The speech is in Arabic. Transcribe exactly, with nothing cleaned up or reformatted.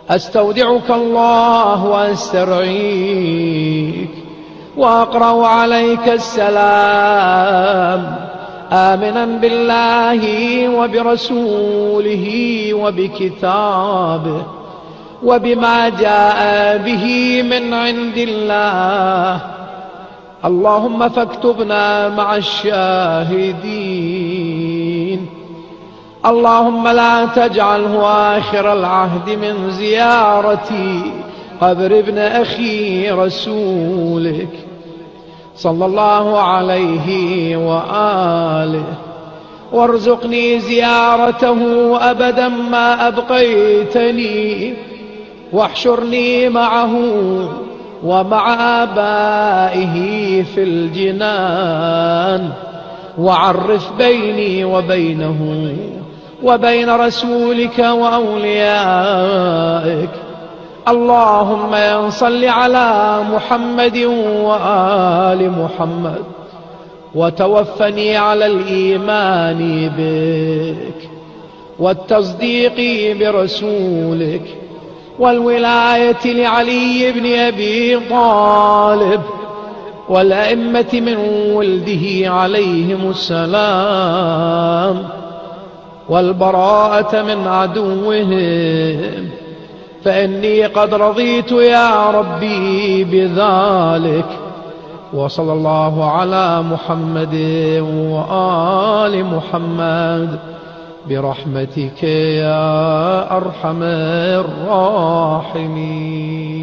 أستودعك الله وأسترعيك وأقرأ عليك السلام آمنا بالله وبرسوله وبكتابه وبما جاء به من عند الله. اللهم فاكتبنا مع الشاهدين. اللهم لا تجعله آخر العهد من زيارتي قبر ابن أخي رسولك صلى الله عليه وآله، وارزقني زيارته أبدا ما أبقيتني، واحشرني معه ومع آبائه في الجنان، وعرف بيني وبينه وبين رسولك وأوليائك. اللهم صل على محمد وآل محمد، وتوفني على الإيمان بك والتصديق برسولك والولاية لعلي بن أبي طالب والأئمة من ولده عليهم السلام، والبراءة من عدوهم، فإني قد رضيت يا ربي بذلك. وصلى الله على محمد وآل محمد برحمتك يا أرحم الراحمين.